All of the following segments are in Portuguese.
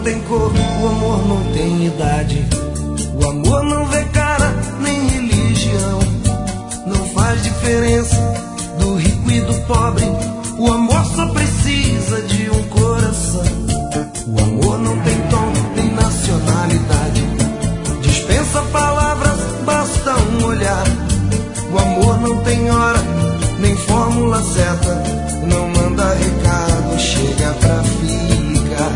tem cor, o amor não tem idade. O amor não vê cara nem religião. Não faz diferença do rico e do pobre. O amor só precisa de um coração. O amor não tem tom nem nacionalidade. Dispensa palavras, basta um olhar. O amor não tem hora nem fórmula certa. Não manda recado, chega pra ficar.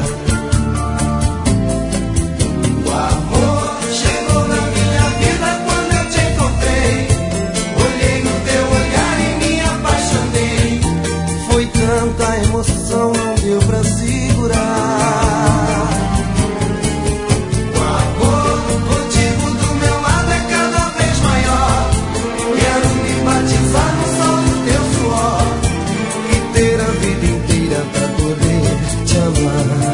O amor chegou na minha vida quando eu te encontrei. Olhei no teu olhar e me apaixonei. Foi tanta emoção, não deu pra segurar. O amor contigo do meu lado é cada vez maior. Quero me batizar no sol do teu suor e ter a vida inteira pra poder te amar.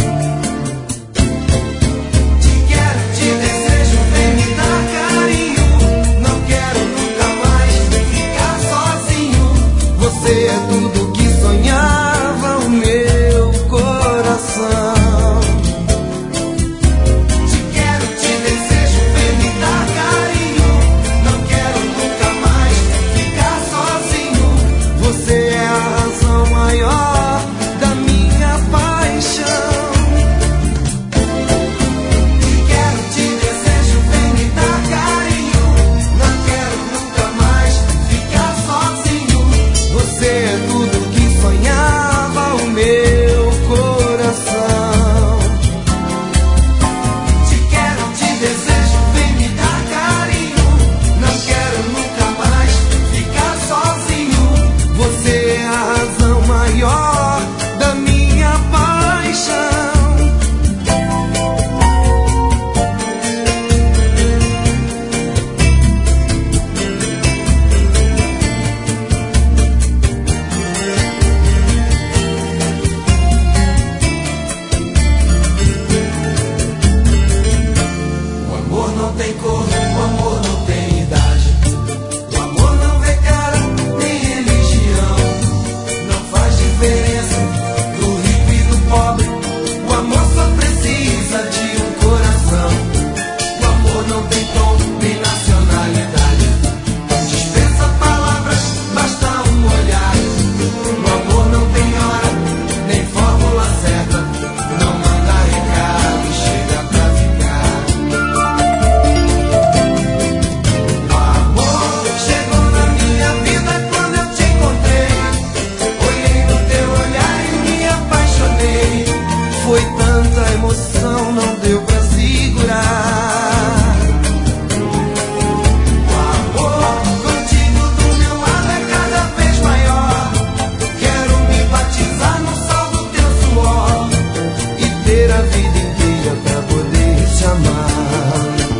Te quero, te desejo, vem me dar carinho. Não quero nunca mais ficar sozinho. Você é tudo que sonhava o meu coração. Te quero, te desejo, vem me dar carinho. Não quero nunca mais ficar sozinho. Você é a razão maior da minha paixão. Te quero, te desejo, vem me dar carinho. Não quero nunca mais ficar sozinho. Você é tudo que sonhava o meu coração. Te quero, te desejo, vem me dar carinho. Não quero nunca mais ficar sozinho. Você é a razão maior da minha paixão. O amor não tem cor, o amor não tem idade. O amor não vê cara nem religião. Não faz diferença do rico e do pobre. O amor só precisa de um coração. O amor não tem tom nem nacionalidade. Dispensa palavras, basta um olhar. O amor não tem hora nem fórmula certa. Não manda recado e chega pra ficar. O amor chegou na minha vida quando eu te encontrei. Olhei no teu olhar e me apaixonei. Foi tanta emoção, não deu pra segurar. O amor contigo do meu lado é cada vez maior. Quero me batizar no sol do teu suor e ter a vida inteira pra poder te amar.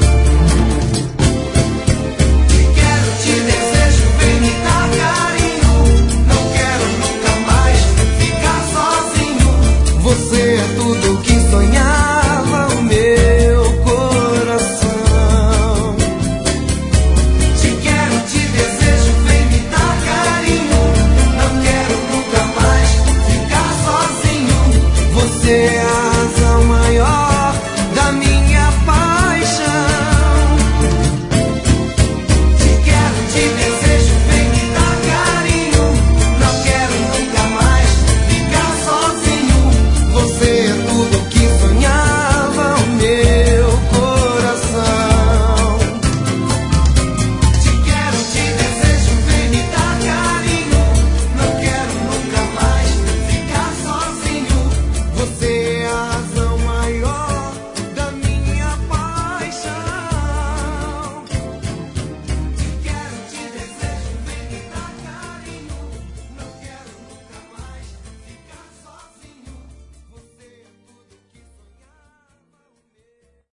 Te quero, te desejo, vem me dar carinho. Não quero nunca mais ficar sozinho. Você é tudo que sonhava o meu coração. Te quero, te desejo, vem me dar carinho. Não quero nunca mais ficar sozinho. Você é